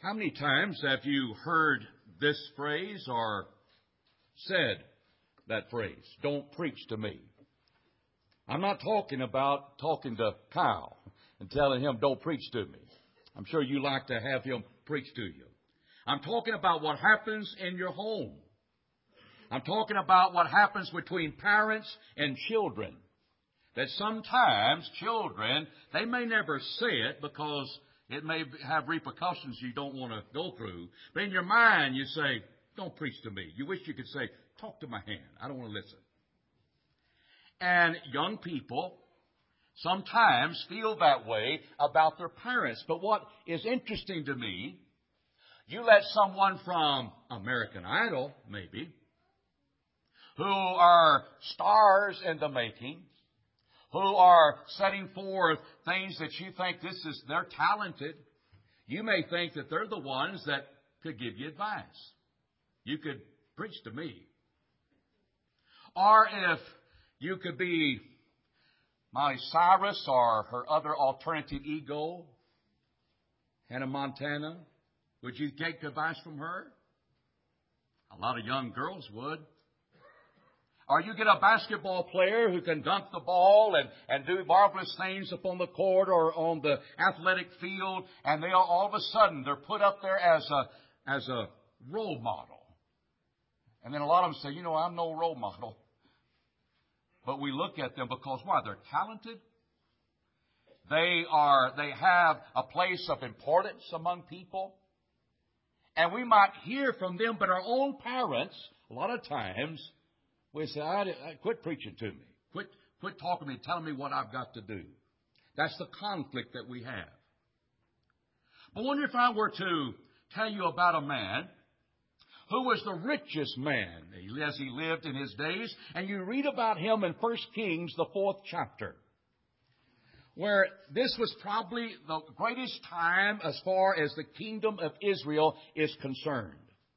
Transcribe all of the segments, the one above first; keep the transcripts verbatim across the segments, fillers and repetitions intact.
How many times have you heard this phrase or said that phrase? Don't preach to me. I'm not talking about talking to Kyle and telling him, don't preach to me. I'm sure you like to have him preach to you. I'm talking about what happens in your home. I'm talking about what happens between parents and children. That sometimes children, they may never say it because it may have repercussions you don't want to go through. But in your mind, you say, don't preach to me. You wish you could say, talk to my hand. I don't want to listen. And young people sometimes feel that way about their parents. But what is interesting to me, you let someone from American Idol, maybe, who are stars in the making, who are setting forth things that you think this is, they're talented. You may think that they're the ones that could give you advice. You could preach to me. Or if you could be Miley Cyrus or her other alternative ego, Hannah Montana, would you take advice from her? A lot of young girls would. Or you get a basketball player who can dunk the ball and, and do marvelous things upon the court or on the athletic field, and they all, all of a sudden they're put up there as a as a role model. And then a lot of them say, you know, I'm no role model. But we look at them because why? They're talented. They are they have a place of importance among people. And we might hear from them, but our own parents, a lot of times, we say, I, I, quit preaching to me. Quit, quit talking to me, telling me what I've got to do. That's the conflict that we have. I wonder if I were to tell you about a man who was the richest man as he lived in his days. And you read about him in First Kings, the fourth chapter, where this was probably the greatest time as far as the kingdom of Israel is concerned.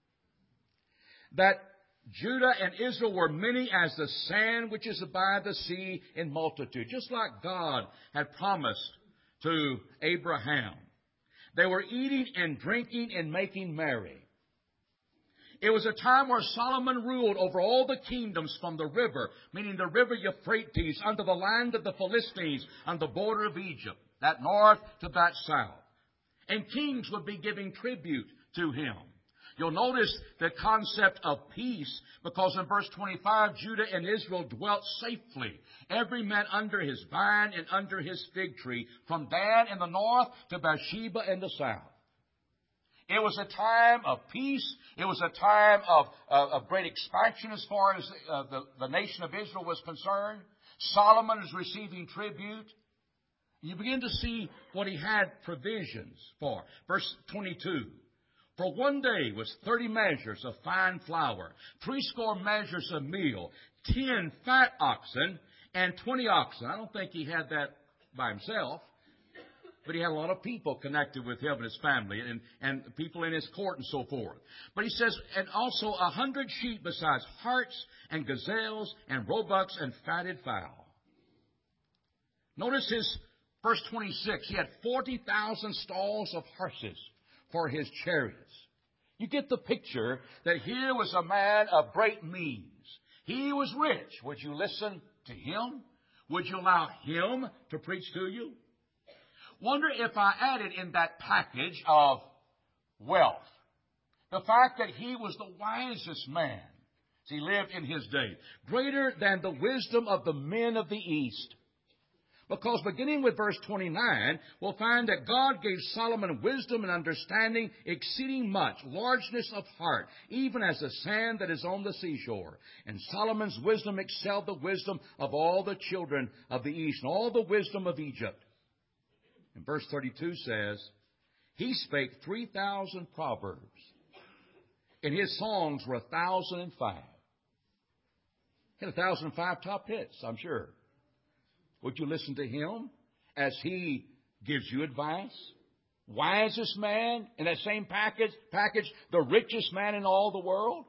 That Judah and Israel were many as the sand which is by the sea in multitude, just like God had promised to Abraham. They were eating and drinking and making merry. It was a time where Solomon ruled over all the kingdoms from the river, meaning the river Euphrates, under the land of the Philistines, on the border of Egypt, that north to that south. And kings would be giving tribute to him. You'll notice the concept of peace, because in verse twenty-five, Judah and Israel dwelt safely, every man under his vine and under his fig tree, from Dan in the north to Beersheba in the south. It was a time of peace. It was a time of, uh, of great expansion as far as uh, the, the nation of Israel was concerned. Solomon is receiving tribute. You begin to see what he had provisions for. Verse twenty-two. For one day was thirty measures of fine flour, threescore measures of meal, ten fat oxen, and twenty oxen. I don't think he had that by himself, but he had a lot of people connected with him and his family, and, and people in his court and so forth. But he says, and also a hundred sheep besides harts and gazelles and roebucks and fatted fowl. Notice his verse twenty-six. He had forty thousand stalls of horses for his chariots. You get the picture that here was a man of great means. He was rich. Would you listen to him? Would you allow him to preach to you? Wonder if I added in that package of wealth the fact that he was the wisest man as he lived in his day, greater than the wisdom of the men of the East. Because beginning with verse twenty-nine, we'll find that God gave Solomon wisdom and understanding exceeding much, largeness of heart, even as the sand that is on the seashore. And Solomon's wisdom excelled the wisdom of all the children of the East, and all the wisdom of Egypt. And verse thirty-two says, he spake three thousand proverbs, and his songs were a thousand and five. He had a thousand and five top hits, I'm sure. Would you listen to him as he gives you advice? Wisest man in that same package, package, the richest man in all the world?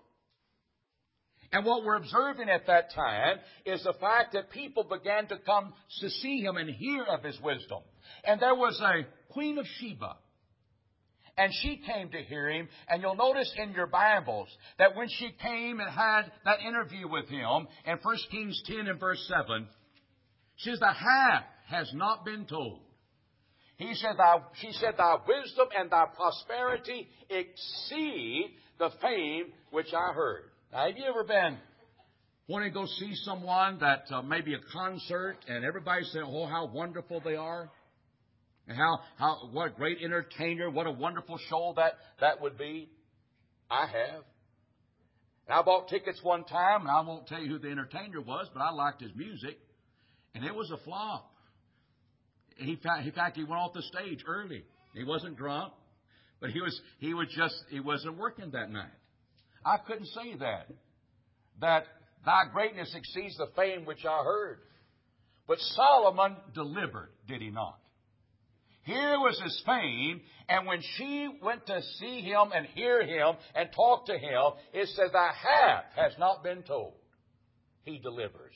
And what we're observing at that time is the fact that people began to come to see him and hear of his wisdom. And there was a Queen of Sheba. And she came to hear him. And you'll notice in your Bibles that when she came and had that interview with him in First Kings ten and verse seven, she says, the half has not been told. He said, thy, she said, thy wisdom and thy prosperity exceed the fame which I heard. Now, have you ever been wanting to go see someone that uh, maybe a concert and everybody's saying, oh, how wonderful they are? And how, how, what a great entertainer, what a wonderful show that, that would be? I have. And I bought tickets one time, and I won't tell you who the entertainer was, but I liked his music. And it was a flop. He, in fact, he went off the stage early. He wasn't drunk, but he was, he was just, he wasn't working that night. I couldn't say that. That thy greatness exceeds the fame which I heard. But Solomon delivered, did he not? Here was his fame, and when she went to see him and hear him and talk to him, it says, thy half has not been told. He delivers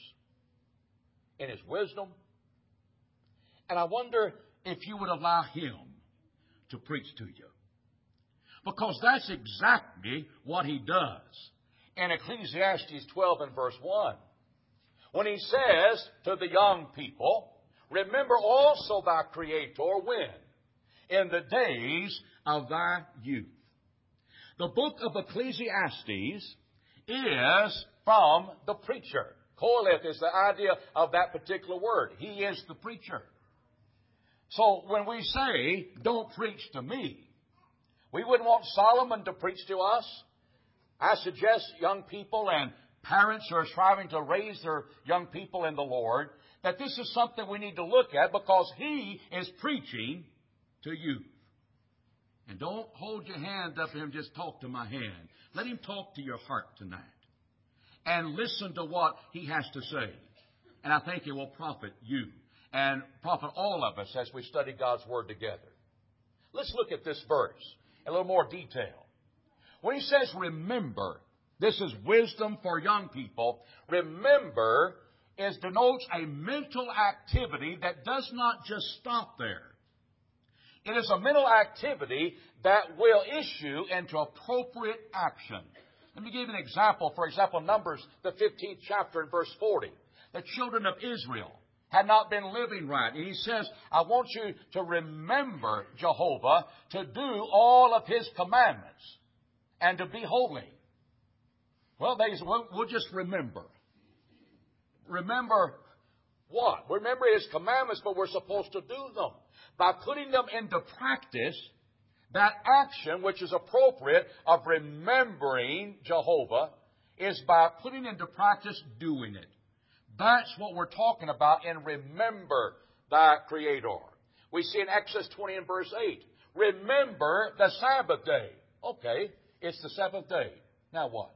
in his wisdom. And I wonder if you would allow him to preach to you. Because that's exactly what he does. In Ecclesiastes twelve and verse one, when he says to the young people, remember also thy Creator when? In the days of thy youth. The book of Ecclesiastes is from the preacher. Qoheleth is the idea of that particular word. He is the preacher. So when we say, don't preach to me, we wouldn't want Solomon to preach to us. I suggest young people and parents who are striving to raise their young people in the Lord, that this is something we need to look at because he is preaching to you. And don't hold your hand up and just talk to my hand. Let him talk to your heart tonight. And listen to what he has to say. And I think it will profit you and profit all of us as we study God's Word together. Let's look at this verse in a little more detail. When he says remember, this is wisdom for young people. Remember is denotes a mental activity that does not just stop there. It is a mental activity that will issue into appropriate action. Let me give you an example. For example, Numbers, the fifteenth chapter and verse forty. The children of Israel had not been living right. And he says, I want you to remember Jehovah, to do all of His commandments, and to be holy. Well, they said, well, we'll just remember. Remember what? Remember His commandments, but we're supposed to do them. By putting them into practice, that action which is appropriate of remembering Jehovah is by putting into practice doing it. That's what we're talking about in remember thy Creator. We see in Exodus twenty and verse eight, remember the Sabbath day. Okay, it's the seventh day. Now what?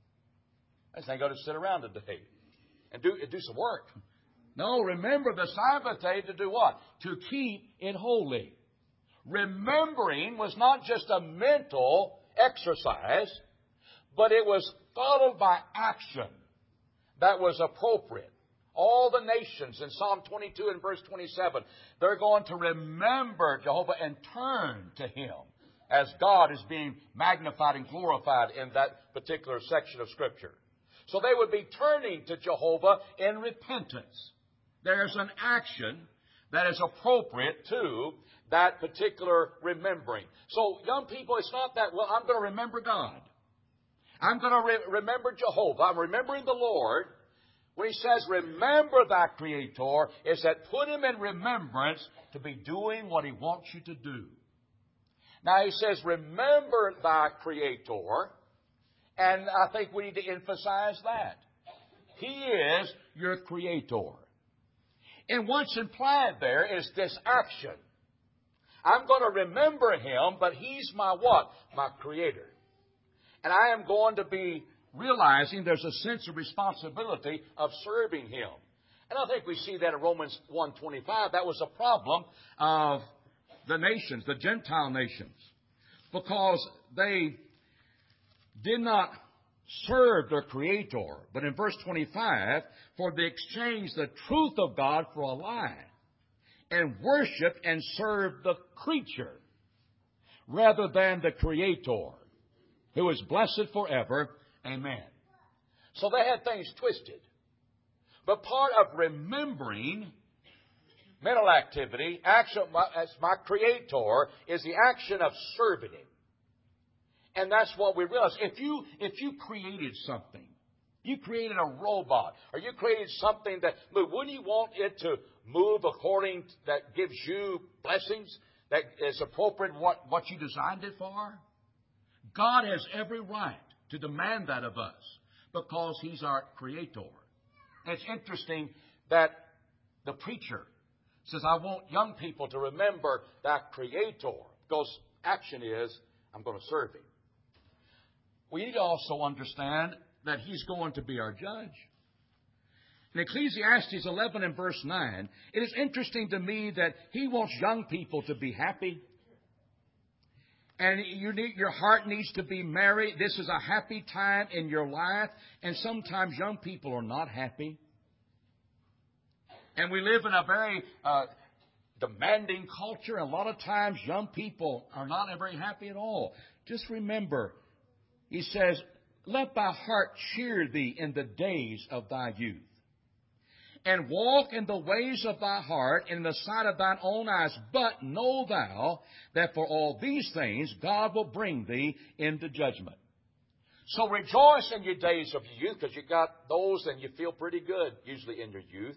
I just ain't got to sit around today and do, do some work. No, remember the Sabbath day to do what? To keep it holy. Remembering was not just a mental exercise, but it was followed by action that was appropriate. All the nations in Psalm twenty-two and verse twenty-seven, they're going to remember Jehovah and turn to Him as God is being magnified and glorified in that particular section of Scripture. So they would be turning to Jehovah in repentance. There's an action that is appropriate to that particular remembering. So, young people, it's not that, well, I'm going to remember God. I'm going to re- remember Jehovah. I'm remembering the Lord. When he says, remember thy Creator, is that put Him in remembrance to be doing what He wants you to do. Now, he says, remember thy Creator. And I think we need to emphasize that. He is your Creator. And what's implied there is this action. I'm going to remember Him, but He's my what? My Creator. And I am going to be realizing there's a sense of responsibility of serving Him. And I think we see that in Romans one twenty-five. That was a problem of the nations, the Gentile nations, because they did not serve their Creator. But in verse twenty-five, for they exchanged the truth of God for a lie, and worshiped and served the creature rather than the Creator, who is blessed forever. Amen. So they had things twisted. But part of remembering mental activity, action as my Creator, is the action of serving Him. And that's what we realize. If you, if you created something, you created a robot, or you created something that, wouldn't you want it to move according to, that gives you blessings, that is appropriate what, what you designed it for? God has every right to demand that of us because He's our Creator. And it's interesting that the preacher says, I want young people to remember that Creator, because action is, I'm going to serve Him. We need to also understand that He's going to be our judge. In Ecclesiastes eleven and verse nine, it is interesting to me that He wants young people to be happy. And you need, your heart needs to be merry. This is a happy time in your life. And sometimes young people are not happy. And we live in a very uh, demanding culture. And a lot of times young people are not very happy at all. Just remember, He says, let thy heart cheer thee in the days of thy youth. And walk in the ways of thy heart in the sight of thine own eyes. But know thou that for all these things God will bring thee into judgment. So rejoice in your days of your youth, because you got those and you feel pretty good usually in your youth.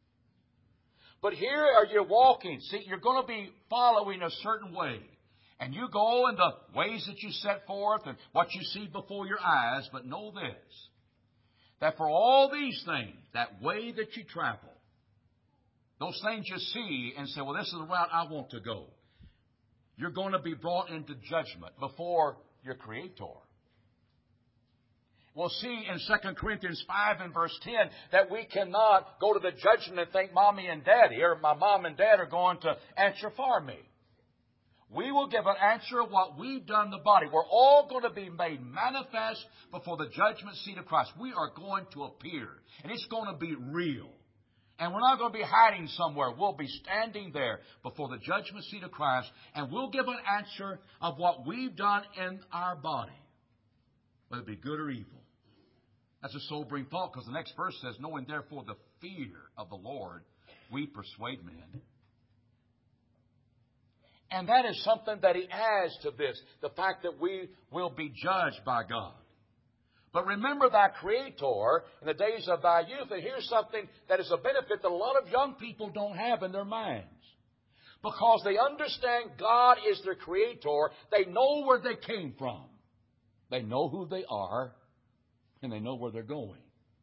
But here are you walking. See, you're going to be following a certain way. And you go in the ways that you set forth and what you see before your eyes. But know this, that for all these things, that way that you travel, those things you see and say, well, this is the route I want to go, you're going to be brought into judgment before your Creator. We'll see in Second Corinthians five and verse ten that we cannot go to the judgment and think Mommy and Daddy or my mom and dad are going to answer for me. We will give an answer of what we've done in the body. We're all going to be made manifest before the judgment seat of Christ. We are going to appear, and it's going to be real. And we're not going to be hiding somewhere. We'll be standing there before the judgment seat of Christ, and we'll give an answer of what we've done in our body, whether it be good or evil. That's a sobering thought, because the next verse says, knowing therefore the fear of the Lord, we persuade men. And that is something that He adds to this, the fact that we will be judged by God. But remember thy Creator in the days of thy youth. And here's something that is a benefit that a lot of young people don't have in their minds. Because they understand God is their Creator. They know where they came from. They know who they are. And they know where they're going.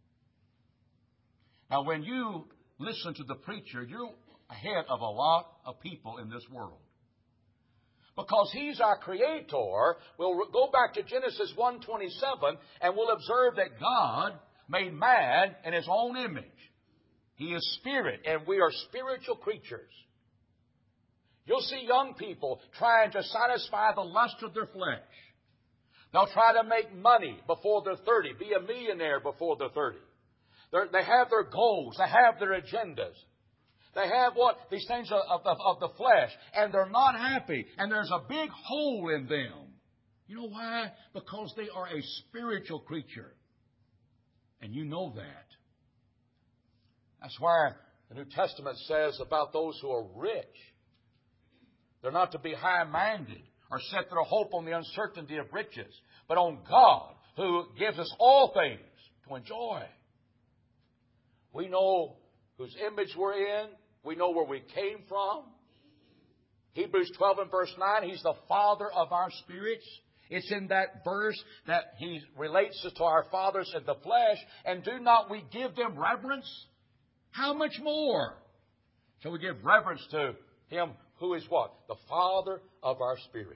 Now, when you listen to the preacher, you're ahead of a lot of people in this world. Because He's our Creator, we'll go back to Genesis one twenty-seven and we'll observe that God made man in His own image. He is spirit, and we are spiritual creatures. You'll see young people trying to satisfy the lust of their flesh. They'll try to make money before they're thirty, be a millionaire before they're thirty. They're, they have their goals, they have their agendas. They have what? These things of, of, of the flesh. And they're not happy. And there's a big hole in them. You know why? Because they are a spiritual creature. And you know that. That's why the New Testament says about those who are rich. They're not to be high-minded or set their hope on the uncertainty of riches, but on God, who gives us all things to enjoy. We know whose image we're in. We know where we came from. Hebrews twelve and verse nine, He's the Father of our spirits. It's in that verse that He relates us to our fathers in the flesh. And do not we give them reverence? How much more shall we give reverence to Him who is what? The Father of our spirits.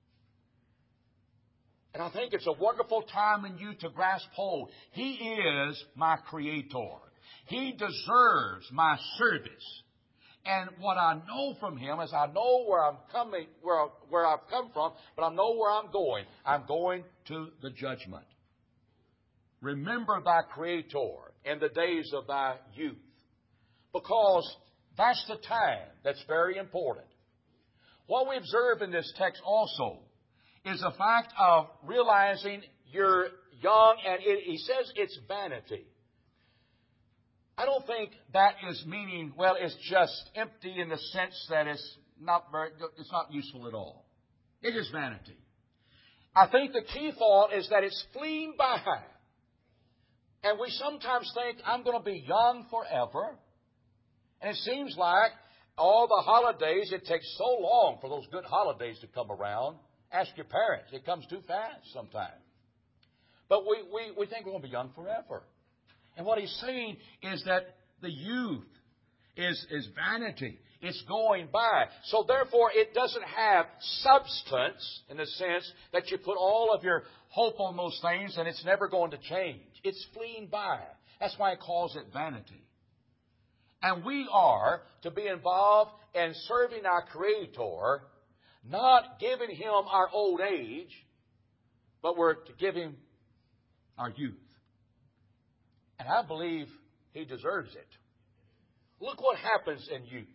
And I think it's a wonderful time in you to grasp hold. He is my Creator. He deserves my service. And what I know from Him is I know where I'm coming, where, where I've come from, but I know where I'm going. I'm going to the judgment. Remember thy Creator in the days of thy youth. Because that's the time that's very important. What we observe in this text also is the fact of realizing you're young, and it, he says it's vanity. I don't think that is meaning, well, it's just empty in the sense that it's not very, it's not useful at all. It is vanity. I think the key thought is that it's fleeing by. And we sometimes think, I'm going to be young forever. And it seems like all the holidays, it takes so long for those good holidays to come around. Ask your parents. It comes too fast sometimes. But we, we, we think we're going to be young forever. And what he's saying is that the youth is, is vanity. It's going by. So therefore, it doesn't have substance in the sense that you put all of your hope on those things and it's never going to change. It's fleeing by. That's why he calls it vanity. And we are to be involved in serving our Creator, not giving Him our old age, but we're to give Him our youth. And I believe He deserves it. Look what happens in youth.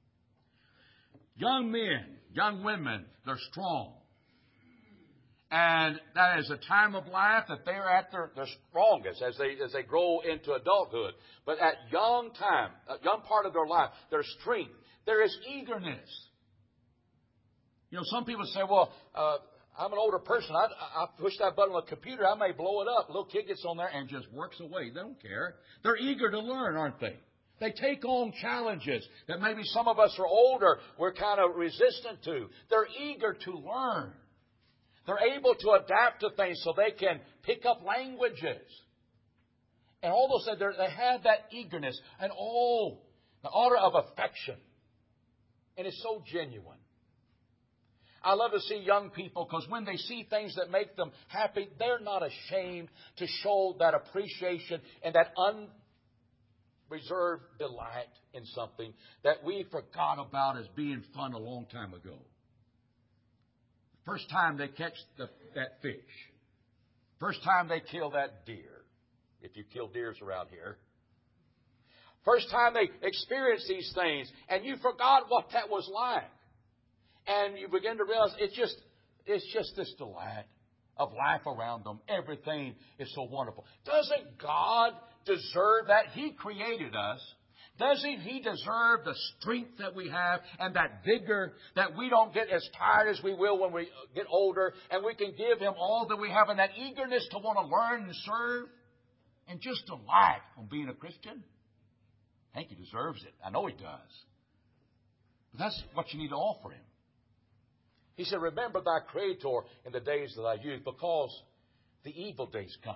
Young men, young women, they're strong. And that is a time of life that they're at their, their strongest as they as they grow into adulthood. But at young time, a young part of their life, their strength, there is eagerness. You know, some people say, well, uh, I'm an older person. I, I push that button on the computer, I may blow it up. A little kid gets on there and just works away. They don't care. They're eager to learn, aren't they? They take on challenges that maybe some of us are older, we're kind of resistant to. They're eager to learn. They're able to adapt to things so they can pick up languages. And all those things, they have that eagerness and oh, the order of affection. And it's so genuine. I love to see young people because when they see things that make them happy, they're not ashamed to show that appreciation and that unreserved delight in something that we forgot about as being fun a long time ago. First time they catch the, that fish. First time they kill that deer. If you kill deers around here. First time they experience these things and you forgot what that was like. And you begin to realize it's just, it's just this delight of life around them. Everything is so wonderful. Doesn't God deserve that? He created us. Doesn't He deserve the strength that we have and that vigor that we don't get as tired as we will when we get older, and we can give Him all that we have and that eagerness to want to learn and serve and just delight on being a Christian? I think He deserves it. I know He does. But that's what you need to offer Him. He said, remember thy Creator in the days of thy youth, because the evil days come.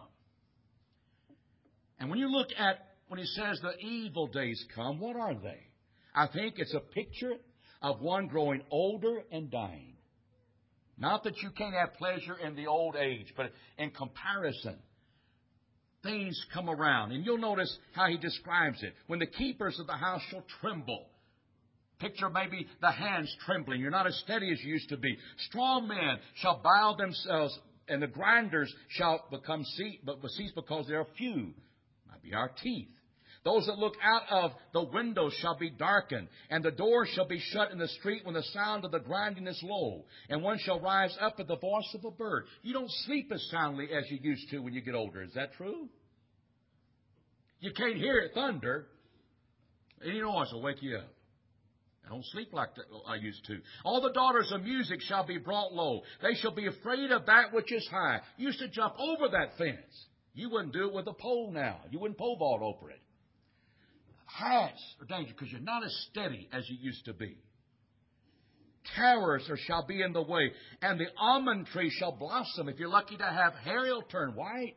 And when you look at when he says the evil days come, what are they? I think it's a picture of one growing older and dying. Not that you can't have pleasure in the old age, but in comparison, things come around. And you'll notice how he describes it. When the keepers of the house shall tremble. Picture maybe the hands trembling. You're not as steady as you used to be. Strong men shall bow themselves, and the grinders shall become cease, but cease because they are few. Might be our teeth. Those that look out of the windows shall be darkened, and the door shall be shut in the street when the sound of the grinding is low, and one shall rise up at the voice of a bird. You don't sleep as soundly as you used to when you get older. Is that true? You can't hear it thunder. Any noise will wake you up. I don't sleep like I used to. All the daughters of music shall be brought low. They shall be afraid of that which is high. You used to jump over that fence. You wouldn't do it with a pole now. You wouldn't pole vault over it. Heights are dangerous because you're not as steady as you used to be. Towers there shall be in the way, and the almond tree shall blossom. If you're lucky to have hair, it'll turn white.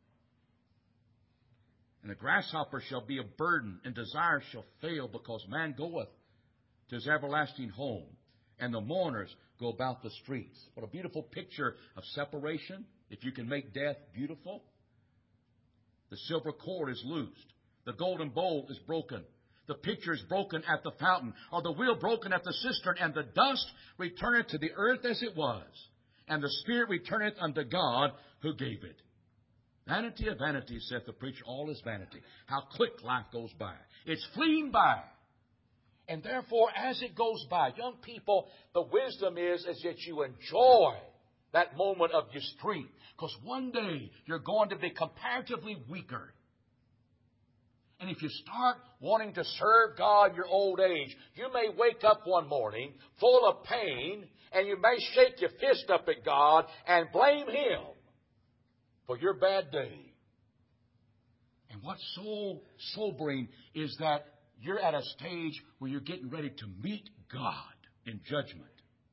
And the grasshopper shall be a burden, and desire shall fail, because man goeth to his everlasting home, and the mourners go about the streets. What a beautiful picture of separation, if you can make death beautiful. The silver cord is loosed. The golden bowl is broken. The pitcher is broken at the fountain, or the wheel broken at the cistern, and the dust returneth to the earth as it was, and the spirit returneth unto God who gave it. Vanity of vanity, saith the preacher, all is vanity. How quick life goes by. It's fleeing by. And therefore, as it goes by, young people, the wisdom is, is that you enjoy that moment of your strength. Because one day, you're going to be comparatively weaker. And if you start wanting to serve God in your old age, you may wake up one morning full of pain, and you may shake your fist up at God and blame Him for your bad day. And what's so sobering is that you're at a stage where you're getting ready to meet God in judgment.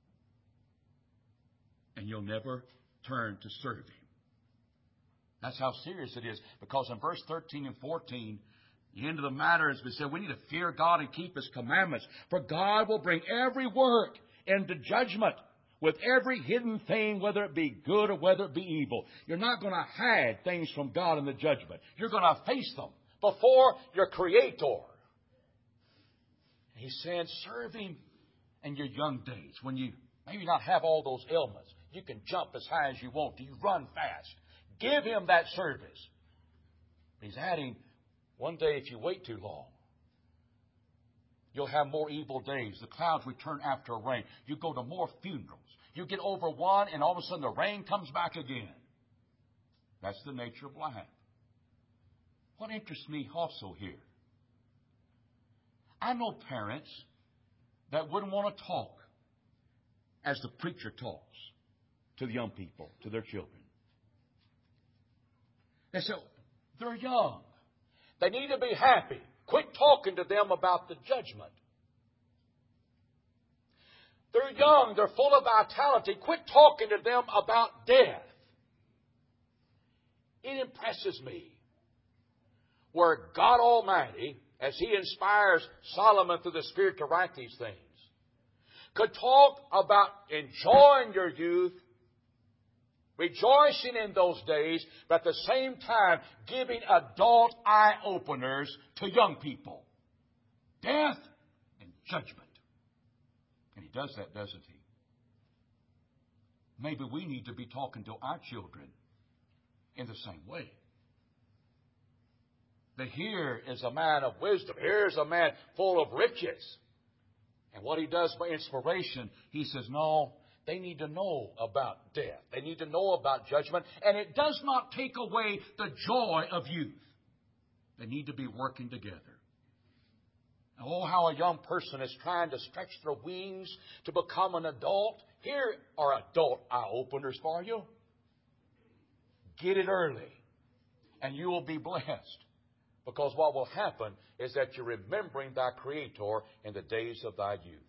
And you'll never turn to serve Him. That's how serious it is. Because in verse thirteen and fourteen, the end of the matter is we said we need to fear God and keep His commandments. For God will bring every work into judgment with every hidden thing, whether it be good or whether it be evil. You're not going to hide things from God in the judgment. You're going to face them before your Creator. He's saying, serve Him in your young days when you maybe not have all those ailments. You can jump as high as you want. You run fast. Give Him that service. He's adding, one day if you wait too long, you'll have more evil days. The clouds return after rain. You go to more funerals. You get over one, and all of a sudden the rain comes back again. That's the nature of life. What interests me also here, I know parents that wouldn't want to talk as the preacher talks to the young people, to their children. They say, they're young. They need to be happy. Quit talking to them about the judgment. They're young. They're full of vitality. Quit talking to them about death. It impresses me where God Almighty, as He inspires Solomon through the Spirit to write these things, could talk about enjoying your youth, rejoicing in those days, but at the same time giving adult eye-openers to young people. Death and judgment. And He does that, doesn't He? Maybe we need to be talking to our children in the same way. That here is a man of wisdom. Here is a man full of riches. And what he does by inspiration, he says, no, they need to know about death. They need to know about judgment. And it does not take away the joy of youth. They need to be working together. Oh, how a young person is trying to stretch their wings to become an adult. Here are adult eye-openers for you. Get it early, and you will be blessed. Because what will happen is that you're remembering thy Creator in the days of thy youth.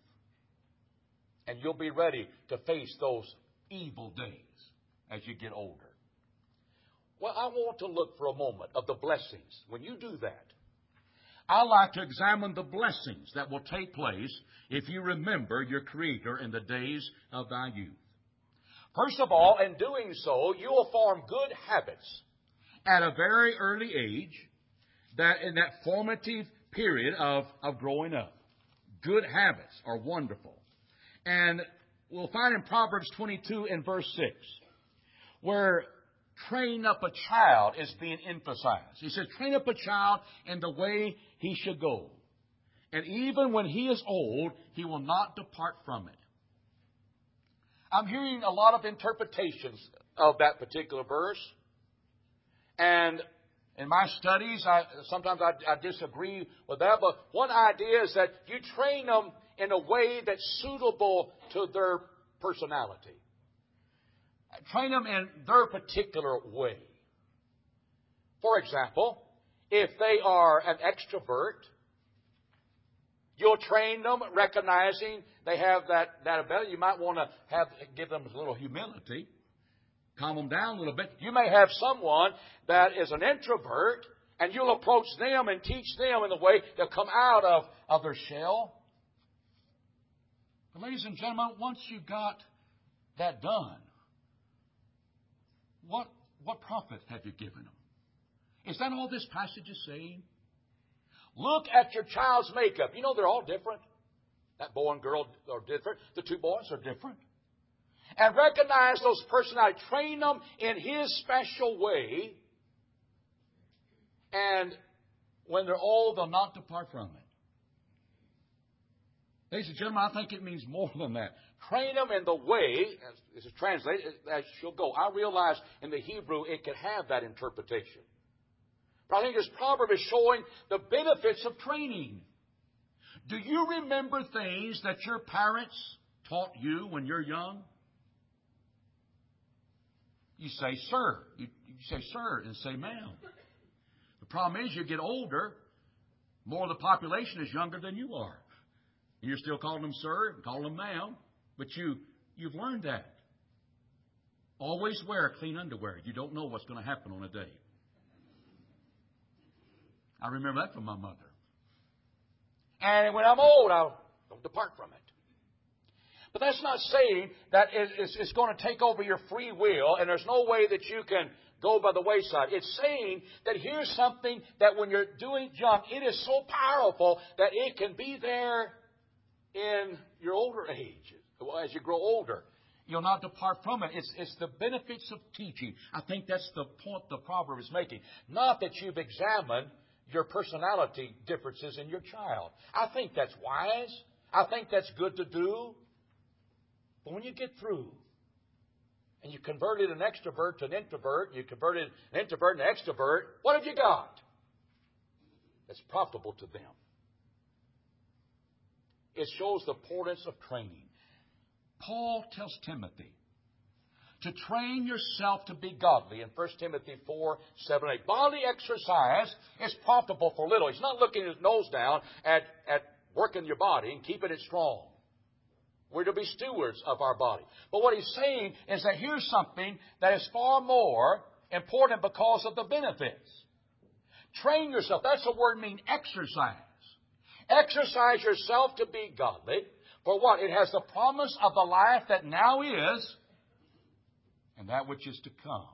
And you'll be ready to face those evil days as you get older. Well, I want to look for a moment of the blessings. When you do that, I like to examine the blessings that will take place if you remember your Creator in the days of thy youth. First of all, in doing so, you will form good habits at a very early age, that in that formative period of, of growing up. Good habits are wonderful. And we'll find in Proverbs twenty-two and verse six, where train up a child is being emphasized. He says, train up a child in the way he should go. And even when he is old, he will not depart from it. I'm hearing a lot of interpretations of that particular verse. And in my studies, I, sometimes I, I disagree with that. But one idea is that you train them in a way that's suitable to their personality. Train them in their particular way. For example, if they are an extrovert, you'll train them recognizing they have that, that ability. You might want to have give them a little humility. Calm them down a little bit. You may have someone that is an introvert, and you'll approach them and teach them in the way they'll come out of, of their shell. But ladies and gentlemen, once you got that done, what, what profit have you given them? Is that all this passage is saying? Look at your child's makeup. You know they're all different. That boy and girl are different. The two boys are different. And recognize those personalities. Train them in His special way. And when they're old, they'll not depart from it. Ladies and gentlemen, I think it means more than that. Train them in the way, as this is translated, as she'll go. I realize in the Hebrew it could have that interpretation. But I think this proverb is showing the benefits of training. Do you remember things that your parents taught you when you're young? You say, sir. You, you say, sir, and say, ma'am. The problem is you get older, more of the population is younger than you are. And you're still calling them sir and calling them ma'am, but you, you've learned that. Always wear clean underwear. You don't know what's going to happen on a date. I remember that from my mother. And when I'm old, I'll don't depart from it. But that's not saying that it's, it's going to take over your free will and there's no way that you can go by the wayside. It's saying that here's something that when you're doing young, it is so powerful that it can be there in your older age, as you grow older. You'll not depart from it. It's, it's the benefits of teaching. I think that's the point the proverb is making. Not that you've examined your personality differences in your child. I think that's wise. I think that's good to do. But when you get through and you converted an extrovert to an introvert, and you converted an introvert to an extrovert, what have you got that's profitable to them? It shows the importance of training. Paul tells Timothy to train yourself to be godly in First Timothy four, seven, eight. Bodily exercise is profitable for little. He's not looking his nose down at, at working your body and keeping it strong. We're to be stewards of our body. But what he's saying is that here's something that is far more important because of the benefits. Train yourself. That's the word mean exercise. Exercise yourself to be godly. For what? It has the promise of the life that now is and that which is to come.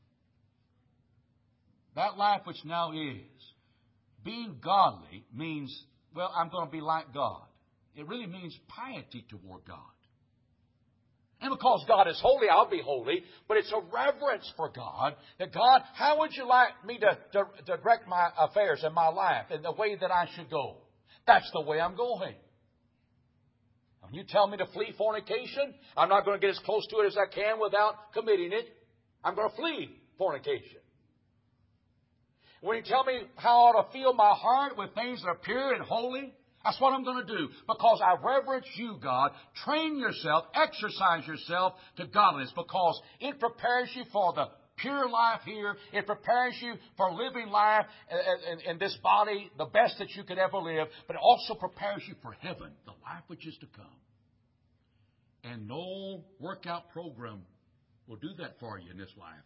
That life which now is. Being godly means, well, I'm going to be like God. It really means piety toward God. And because God is holy, I'll be holy. But it's a reverence for God. That God, how would you like me to, to, to direct my affairs and my life in the way that I should go? That's the way I'm going. When you tell me to flee fornication, I'm not going to get as close to it as I can without committing it. I'm going to flee fornication. When you tell me how I ought to feel my heart with things that are pure and holy, that's what I'm going to do. Because I reverence you, God. Train yourself, exercise yourself to godliness. Because it prepares you for the pure life here. It prepares you for living life in, in, in this body, the best that you could ever live. But it also prepares you for heaven, the life which is to come. And no workout program will do that for you in this life.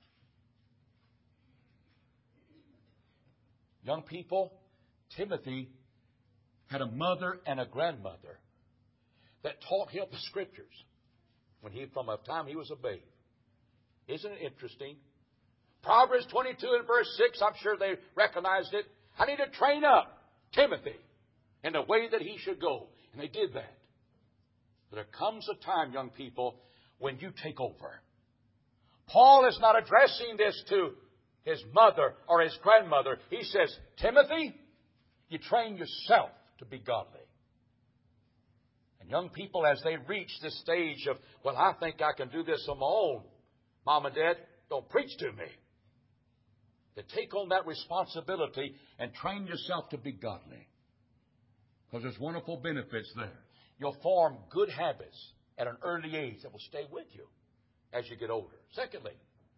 Young people, Timothy had a mother and a grandmother that taught him the Scriptures when he, from the time he was a babe. Isn't it interesting? Proverbs twenty-two and verse six, I'm sure they recognized it. I need to train up Timothy in the way that he should go. And they did that. But there comes a time, young people, when you take over. Paul is not addressing this to his mother or his grandmother. He says, Timothy, you train yourself to be godly. And young people, as they reach this stage of, well, I think I can do this on my own. Mom and Dad, don't preach to me. To take on that responsibility and train yourself to be godly. Because there's wonderful benefits there. You'll form good habits at an early age that will stay with you as you get older. Secondly,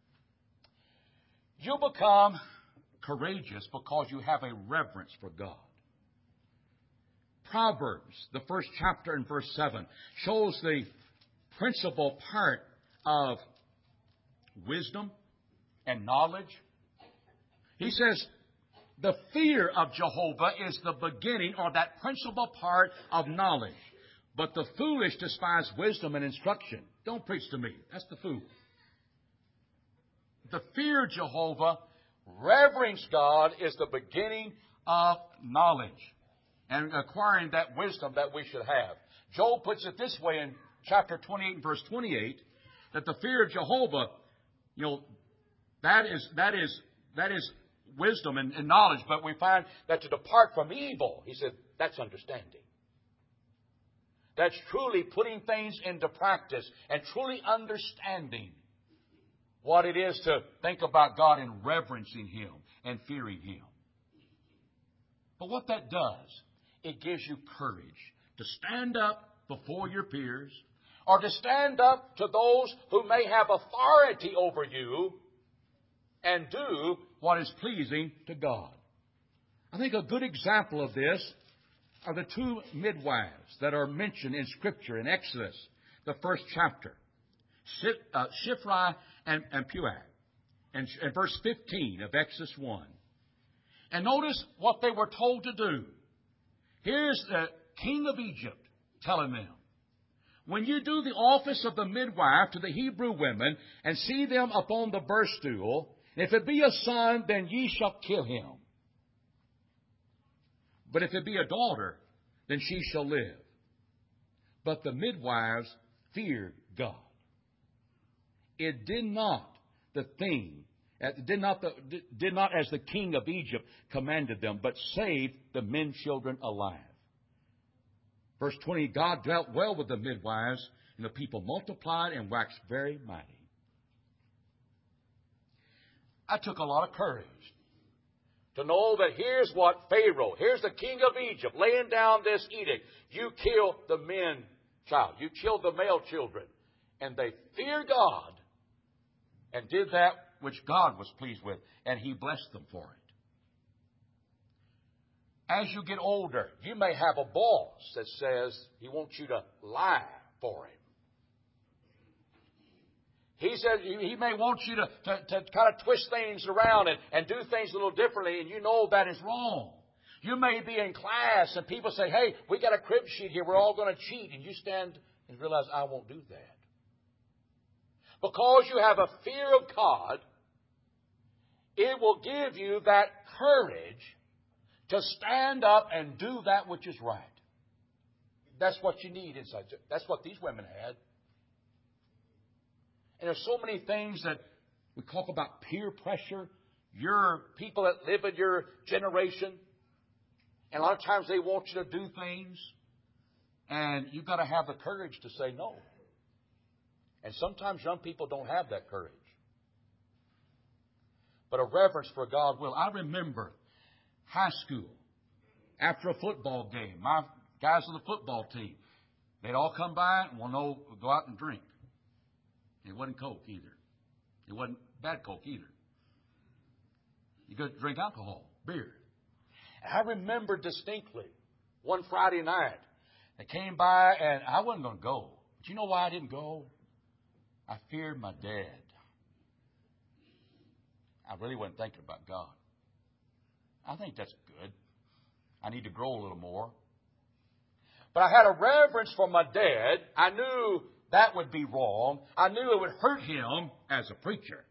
you'll become courageous because you have a reverence for God. Proverbs, the first chapter in verse seven, shows the principal part of wisdom and knowledge. He says, the fear of Jehovah is the beginning or that principal part of knowledge. But the foolish despise wisdom and instruction. Don't preach to me. That's the fool. The fear of Jehovah, reverence God, is the beginning of knowledge and acquiring that wisdom that we should have. Job puts it this way in chapter twenty-eight and verse twenty-eight, that the fear of Jehovah, you know, that is that is that is wisdom and, and knowledge. But we find that to depart from evil, he said, that's understanding. that's truly putting things into practice and truly understanding what it is to think about God and reverencing Him and fearing Him. But what that does, it gives you courage to stand up before your peers or to stand up to those who may have authority over you and do what is pleasing to God. I think a good example of this are the two midwives that are mentioned in Scripture in Exodus, the first chapter, Shiphrah and, and Puah, and, and verse fifteen of Exodus one. And notice what they were told to do. Here's the king of Egypt telling them, when you do the office of the midwife to the Hebrew women and see them upon the birth stool, if it be a son, then ye shall kill him. But if it be a daughter, then she shall live. But the midwives feared God. It did not the thing, did not, the, did not as the king of Egypt commanded them, but saved the men children alive. Verse twenty, God dealt well with the midwives, and the people multiplied and waxed very mighty. I took a lot of courage to know that here's what Pharaoh, here's the king of Egypt, laying down this edict. You kill the men child. You kill the male children. And they feared God and did that which God was pleased with. And He blessed them for it. As you get older, you may have a boss that says he wants you to lie for him. He says he may want you to, to, to kind of twist things around and, and do things a little differently, and you know that is wrong. You may be in class and people say, hey, we got a crib sheet here, we're all going to cheat, and you stand and realize, I won't do that. Because you have a fear of God, it will give you that courage to stand up and do that which is right. That's what you need inside. That's what these women had. And there's so many things that we talk about peer pressure. Your people that live in your generation. And a lot of times they want you to do things. And you've got to have the courage to say no. And sometimes young people don't have that courage. But a reverence for God will. I remember high school, after a football game, my guys on the football team, they'd all come by and want to go out and drink. It wasn't Coke either. It wasn't bad Coke either. You could drink alcohol, beer. And I remember distinctly one Friday night, they came by and I wasn't going to go. But you know why I didn't go? I feared my dad. I really wasn't thinking about God. I think that's good. I need to grow a little more. But I had a reverence for my dad. I knew that would be wrong. I knew it would hurt him as a preacher.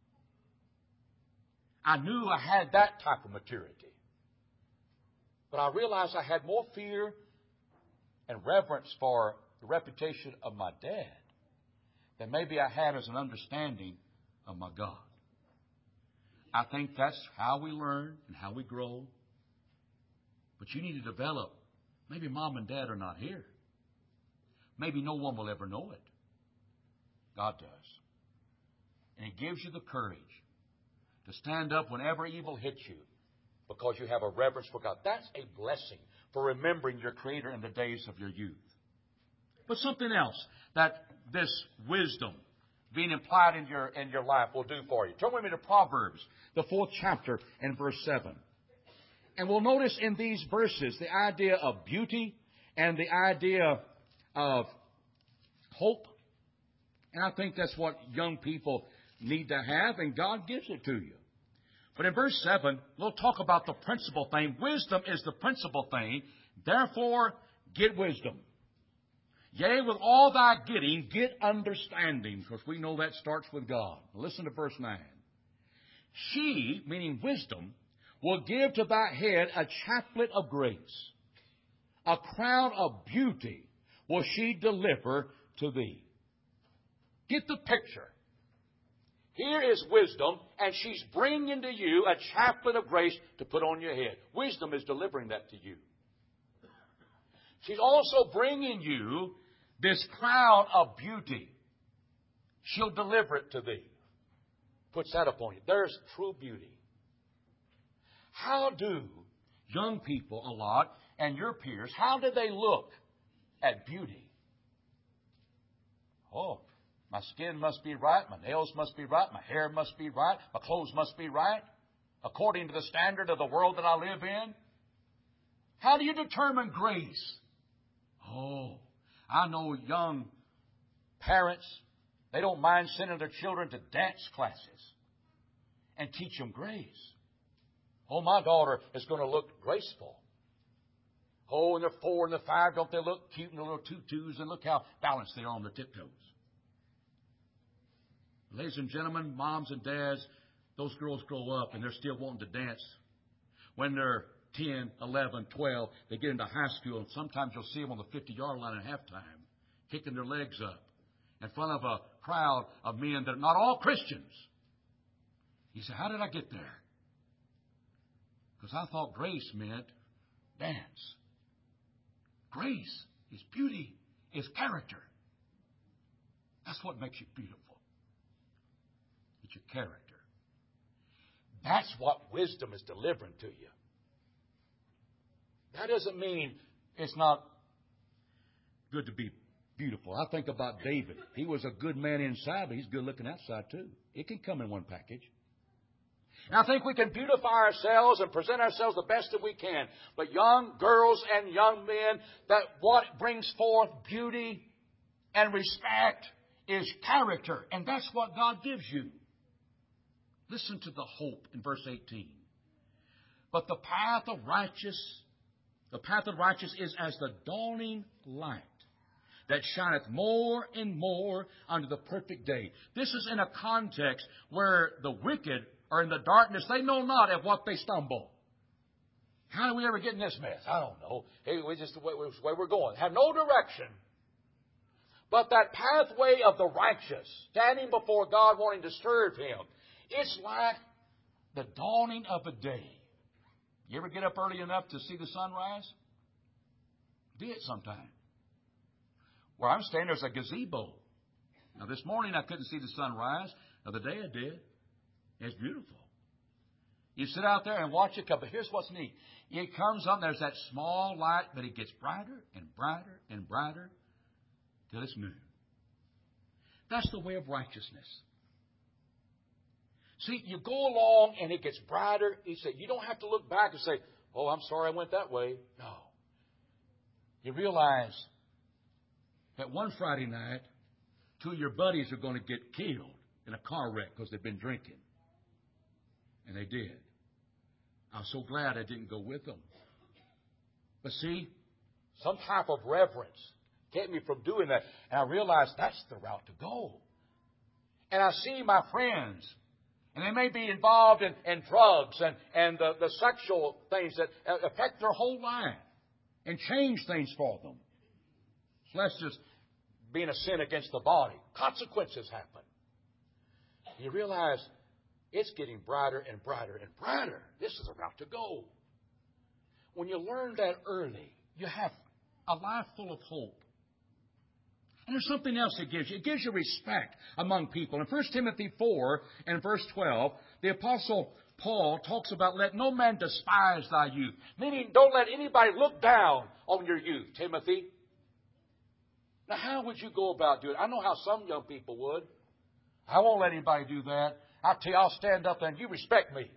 I knew I had that type of maturity. But I realized I had more fear and reverence for the reputation of my dad than maybe I had as an understanding of my God. I think that's how we learn and how we grow. But you need to develop. Maybe mom and dad are not here. Maybe no one will ever know it. God does. And He gives you the courage to stand up whenever evil hits you because you have a reverence for God. That's a blessing for remembering your Creator in the days of your youth. But something else that this wisdom being implied in your, in your life will do for you. Turn with me to Proverbs, the fourth chapter and verse seven. And we'll notice in these verses the idea of beauty and the idea of hope. And I think that's what young people need to have, and God gives it to you. But in verse seven, we'll talk about the principal thing. Wisdom is the principal thing. Therefore, get wisdom. Yea, with all thy getting, get understanding, because we know that starts with God. Listen to verse nine. She, meaning wisdom, will give to thy head a chaplet of grace. A crown of beauty will she deliver to thee. Get the picture. Here is wisdom, and she's bringing to you a chaplet of grace to put on your head. Wisdom is delivering that to you. She's also bringing you this crown of beauty. She'll deliver it to thee. Puts that upon you. There's true beauty. How do young people a lot and your peers, how do they look at beauty? Oh, my skin must be right, my nails must be right, my hair must be right, my clothes must be right, according to the standard of the world that I live in. How do you determine grace? Oh, I know young parents, they don't mind sending their children to dance classes and teach them grace. Oh, my daughter is going to look graceful. Oh, and they're four and they're five, don't they look cute in their little tutus, and look how balanced they are on their tiptoes. Ladies and gentlemen, moms and dads, those girls grow up and they're still wanting to dance. When they're ten, eleven, twelve, they get into high school, and sometimes you'll see them on the fifty-yard line at halftime, kicking their legs up in front of a crowd of men that are not all Christians. You say, how did I get there? Because I thought grace meant dance. Grace is beauty, is character. That's what makes you beautiful. It's your character. That's what wisdom is delivering to you. That doesn't mean it's not good to be beautiful. I think about David. He was a good man inside, but he's good looking outside too. It can come in one package. And I think we can beautify ourselves and present ourselves the best that we can. But young girls and young men, that what brings forth beauty and respect is character. And that's what God gives you. Listen to the hope in verse eighteen. But the path of righteous, the path of righteous is as the dawning light that shineth more and more unto the perfect day. This is in a context where the wicked are in the darkness. They know not at what they stumble. How do we ever get in this mess? I don't know. Hey, we just the way, the way we're going. Have no direction. But that pathway of the righteous, standing before God wanting to serve Him, it's like the dawning of a day. You ever get up early enough to see the sunrise? Do it sometime. Where I'm standing, there's a gazebo. Now, this morning I couldn't see the sunrise. The other day I did. It's beautiful. You sit out there and watch it come. But here's what's neat. It comes up, there's that small light, but it gets brighter and brighter and brighter till it's noon. That's the way of righteousness. See, you go along and it gets brighter. He said, you don't have to look back and say, oh, I'm sorry I went that way. No. You realize that one Friday night, two of your buddies are going to get killed in a car wreck because they've been drinking. And they did. I'm so glad I didn't go with them. But see, some type of reverence kept me from doing that. And I realized that's the route to go. And I see my friends, and they may be involved in, in drugs and, and the, the sexual things that affect their whole life and change things for them. So that's just being a sin against the body. Consequences happen. You realize it's getting brighter and brighter and brighter. This is the route to go. When you learn that early, you have a life full of hope. And there's something else it gives you. It gives you respect among people. In First Timothy four and verse twelve, the Apostle Paul talks about, let no man despise thy youth. Meaning, don't let anybody look down on your youth, Timothy. Now, how would you go about doing it? I know how some young people would. I won't let anybody do that. I tell you, I'll stand up there and you respect me.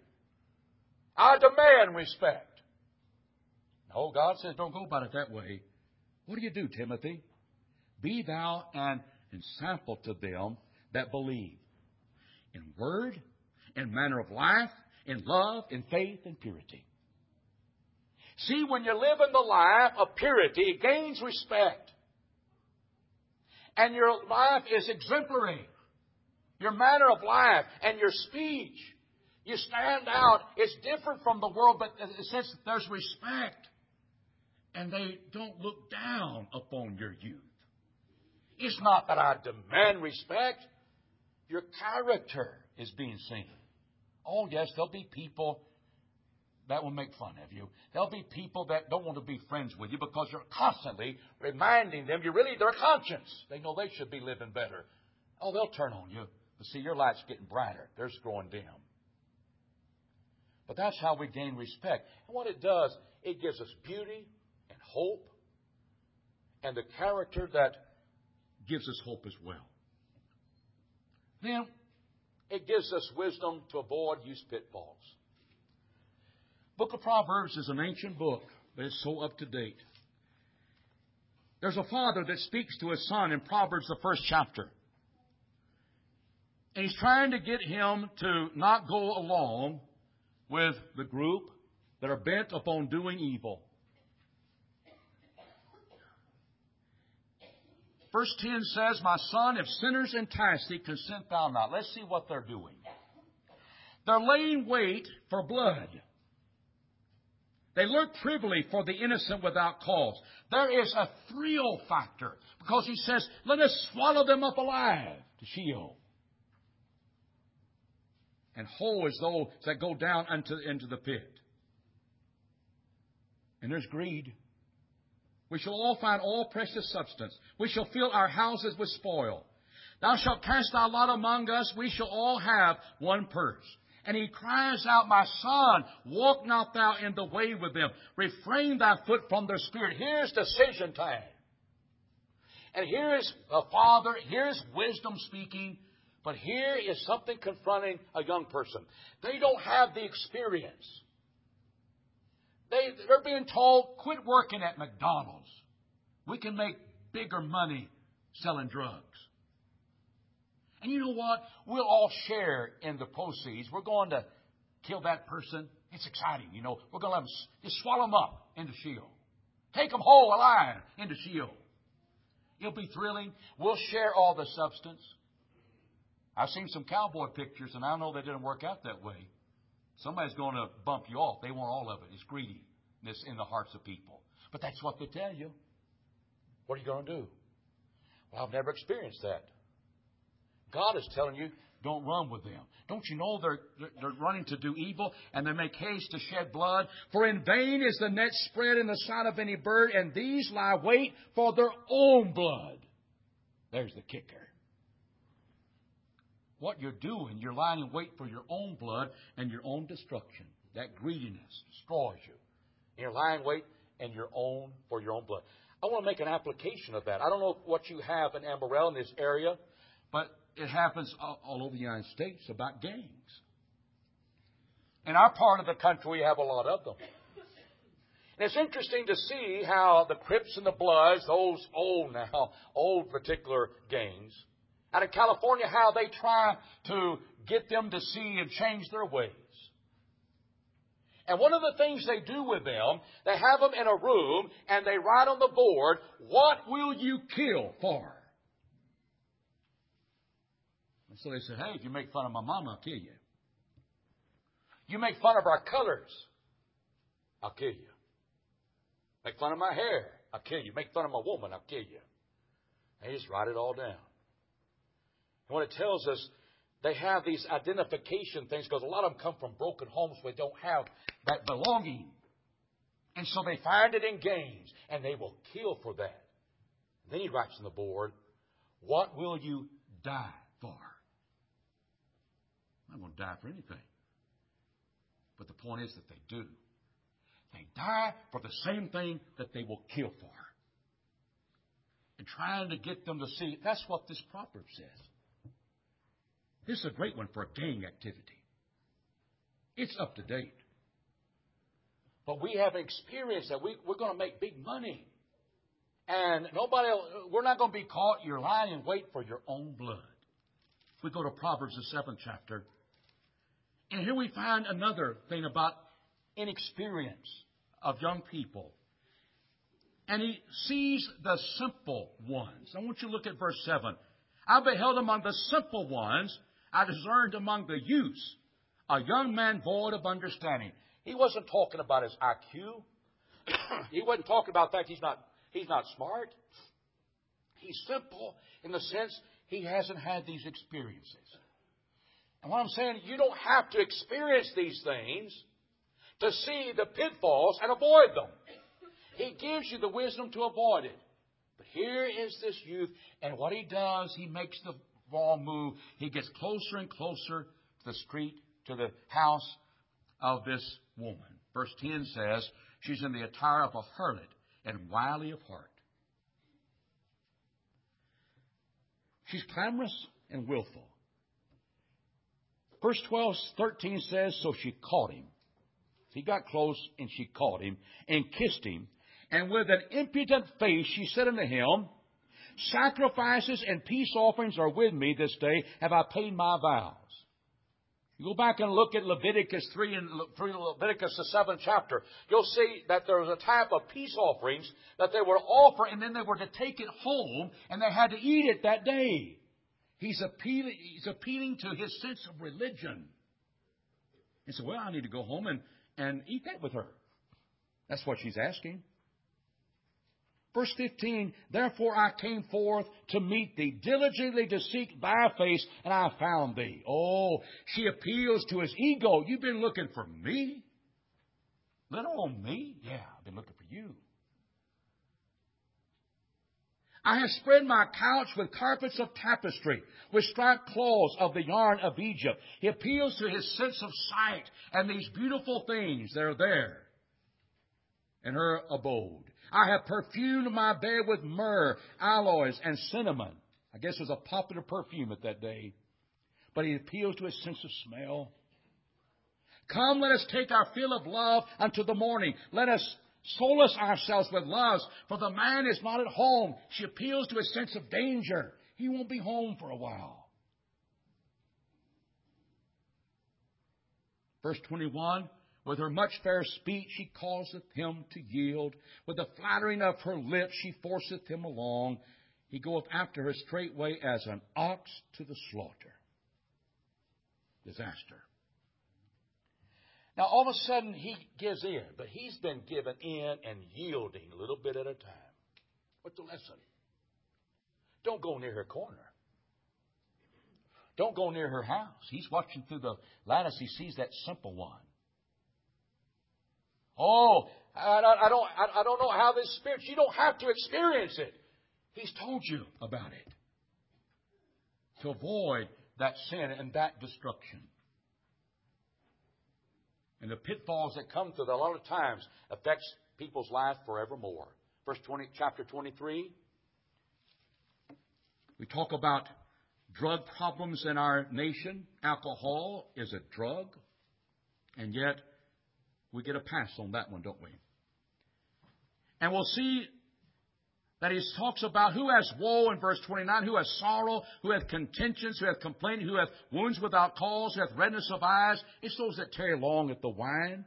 I demand respect. No, God says don't go about it that way. What do you do, Timothy? Be thou an ensample to them that believe. In word, in manner of life, in love, in faith, and purity. See, when you live in the life of purity, it gains respect. And your life is exemplary. Your manner of life and your speech. You stand out. It's different from the world, but it says there's respect. And they don't look down upon your youth. It's not that I demand respect. Your character is being seen. Oh, yes, there'll be people that will make fun of you. There'll be people that don't want to be friends with you because you're constantly reminding them you're really their conscience. They know they should be living better. Oh, they'll turn on you. But see, your light's getting brighter. Theirs growing dim. But that's how we gain respect. And what it does, it gives us beauty and hope and the character that gives us hope as well. Then it gives us wisdom to avoid these pitfalls. Book of Proverbs is an ancient book, but it's so up to date. There's a father that speaks to his son in Proverbs, the first chapter. And he's trying to get him to not go along with the group that are bent upon doing evil. Verse ten says, My son, if sinners entice thee, consent thou not. Let's see what they're doing. They're laying wait for blood. They lurk privily for the innocent without cause. There is a thrill factor because he says, let us swallow them up alive to Sheol. And whole as those that go down into, into the pit. And there's greed. We shall all find all precious substance. We shall fill our houses with spoil. Thou shalt cast thy lot among us. We shall all have one purse. And he cries out, My son, walk not thou in the way with them. Refrain thy foot from their spirit. Here's decision time. And here is a father. Here's wisdom speaking. But here is something confronting a young person. They don't have the experience. They, they're being told, quit working at McDonald's. We can make bigger money selling drugs. And you know what? We'll all share in the proceeds. We're going to kill that person. It's exciting, you know. We're going to let them, just swallow them up into Sheol. Take them whole, alive, into Sheol. It'll be thrilling. We'll share all the substance. I've seen some cowboy pictures, and I know they didn't work out that way. Somebody's going to bump you off. They want all of it. It's greediness in the hearts of people. But that's what they tell you. What are you going to do? Well, I've never experienced that. God is telling you, don't run with them. Don't you know they're, they're running to do evil and they make haste to shed blood? For in vain is the net spread in the sight of any bird, and these lie wait for their own blood. There's the kicker. What you're doing, you're lying in wait for your own blood and your own destruction. That greediness destroys you. You're lying in wait and your own for your own blood. I want to make an application of that. I don't know what you have in Amarillo in this area, but it happens all over the United States about gangs. In our part of the country, we have a lot of them. And it's interesting to see how the Crips and the Bloods, those old now, old particular gangs, out of California, how they try to get them to see and change their ways. And one of the things they do with them, they have them in a room and they write on the board, what will you kill for? And so they said, hey, if you make fun of my mama, I'll kill you. You make fun of our colors, I'll kill you. Make fun of my hair, I'll kill you. Make fun of my woman, I'll kill you. They just write it all down. And what it tells us, they have these identification things because a lot of them come from broken homes where they don't have that belonging. And so they find it in gangs, and they will kill for that. And then he writes on the board, what will you die for? I'm not going to die for anything. But the point is that they do. They die for the same thing that they will kill for. And trying to get them to see, that's what this proverb says. This is a great one for a gang activity. It's up to date. But we have experienced that we, we're going to make big money. And nobody else, we're not going to be caught. You're lying in wait for your own blood. We go to Proverbs, the seventh chapter. And here we find another thing about inexperience of young people. And he sees the simple ones. I want you to look at verse seven. I beheld among the simple ones, I discerned among the youths, a young man void of understanding. He wasn't talking about his I Q. He wasn't talking about the fact he's not, he's not smart. He's simple in the sense he hasn't had these experiences. And what I'm saying, you don't have to experience these things to see the pitfalls and avoid them. He gives you the wisdom to avoid it. But here is this youth, and what he does, he makes the wrong move. He gets closer and closer to the street, to the house of this woman. Verse ten says, she's in the attire of a harlot and wily of heart. She's clamorous and willful. Verse twelve, thirteen says, so she caught him. He got close and she caught him and kissed him. And with an impudent face she said unto him, sacrifices and peace offerings are with me this day. Have I paid my vows? You go back and look at Leviticus three and through Leviticus the seventh chapter. You'll see that there was a type of peace offerings that they were offer, and then they were to take it home, and they had to eat it that day. He's appealing, he's appealing to his sense of religion. He said, well, I need to go home and, and eat that with her. That's what she's asking. Verse fifteen, therefore I came forth to meet thee, diligently to seek thy face, and I found thee. Oh, she appeals to his ego. You've been looking for me? Little on me? Yeah, I've been looking for you. I have spread my couch with carpets of tapestry, with striped cloths of the yarn of Egypt. He appeals to his sense of sight and these beautiful things that are there in her abode. I have perfumed my bed with myrrh, aloes, and cinnamon. I guess it was a popular perfume at that day. But he appeals to his sense of smell. Come, let us take our fill of love unto the morning. Let us solace ourselves with loves, for the man is not at home. She appeals to his sense of danger. He won't be home for a while. Verse twenty-one, with her much fair speech she causeth him to yield. With the flattering of her lips she forceth him along. He goeth after her straightway as an ox to the slaughter. Disaster. Now all of a sudden he gives in, but he's been given in and yielding a little bit at a time. What's the lesson? Don't go near her corner. Don't go near her house. He's watching through the lattice. He sees that simple one. Oh, I, I don't, I, I don't know how this spirit. You don't have to experience it. He's told you about it to avoid that sin and that destruction. And the pitfalls that come through that a lot of times affects people's life forevermore. Verse twenty, chapter twenty-three. We talk about drug problems in our nation. Alcohol is a drug, and yet we get a pass on that one, don't we? And we'll see that he talks about who has woe in verse twenty-nine, who has sorrow, who hath contentions, who hath complaining, who hath wounds without cause, who hath redness of eyes. It's those that tarry long at the wine.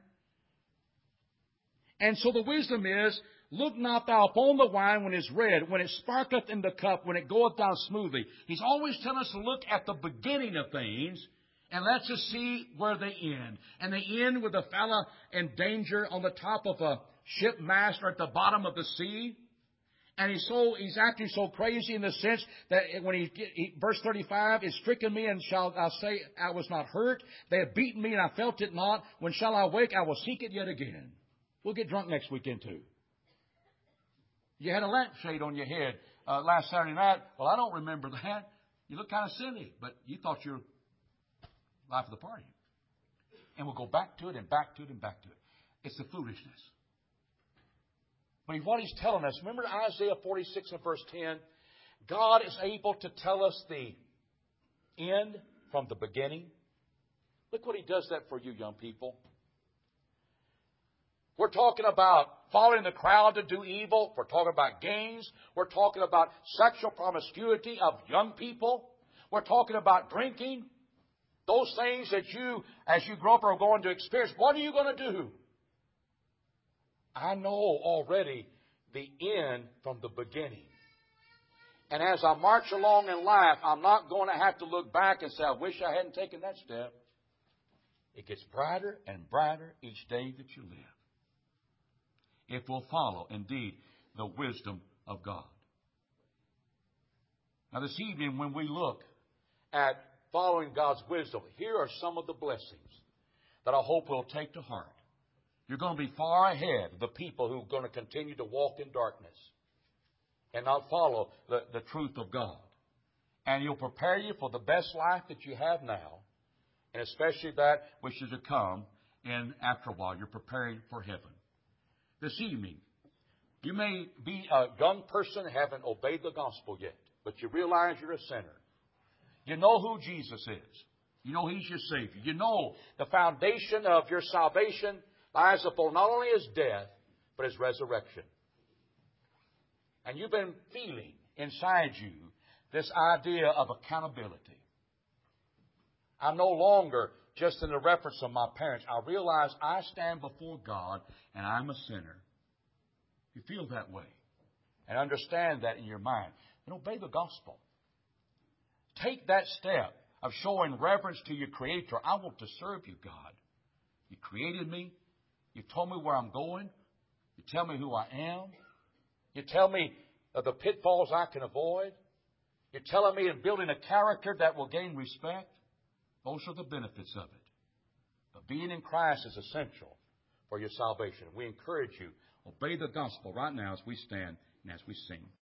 And so the wisdom is, look not thou upon the wine when it is red, when it sparkleth in the cup, when it goeth down smoothly. He's always telling us to look at the beginning of things, and let's just see where they end. And they end with a fella in danger on the top of a ship mast or at the bottom of the sea. And he's so he's acting so crazy in the sense that when he, he verse thirty-five, is stricken me and shall I say I was not hurt. They have beaten me and I felt it not. When shall I wake? I will seek it yet again. We'll get drunk next weekend too. You had a lampshade on your head uh, last Saturday night. Well, I don't remember that. You look kind of silly, but you thought you were life of the party. And we'll go back to it and back to it and back to it. It's the foolishness. But what he's telling us, remember Isaiah forty-six and verse ten? God is able to tell us the end from the beginning. Look what he does that for you, young people. We're talking about following the crowd to do evil. We're talking about games. We're talking about sexual promiscuity of young people. We're talking about drinking. Those things that you, as you grow up, are going to experience. What are you going to do? I know already the end from the beginning. And as I march along in life, I'm not going to have to look back and say, I wish I hadn't taken that step. It gets brighter and brighter each day that you live. If we'll follow, indeed, the wisdom of God. Now this evening, when we look at following God's wisdom, here are some of the blessings that I hope we'll take to heart. You're going to be far ahead of the people who are going to continue to walk in darkness and not follow the, the truth of God. And He'll prepare you for the best life that you have now, and especially that which is to come in after a while. You're preparing for heaven. This evening, you may be a young person, haven't obeyed the gospel yet, but you realize you're a sinner. You know who Jesus is. You know He's your Savior. You know the foundation of your salvation lies upon not only His death, but His resurrection. And you've been feeling inside you this idea of accountability. I'm no longer just in the reference of my parents. I realize I stand before God and I'm a sinner. You feel that way and understand that in your mind. Then obey the gospel. Take that step of showing reverence to your Creator. I want to serve you, God. You created me. You told me where I'm going. You tell me who I am. You tell me of the pitfalls I can avoid. You're telling me in building a character that will gain respect. Those are the benefits of it. But being in Christ is essential for your salvation. We encourage you, obey the gospel right now as we stand and as we sing.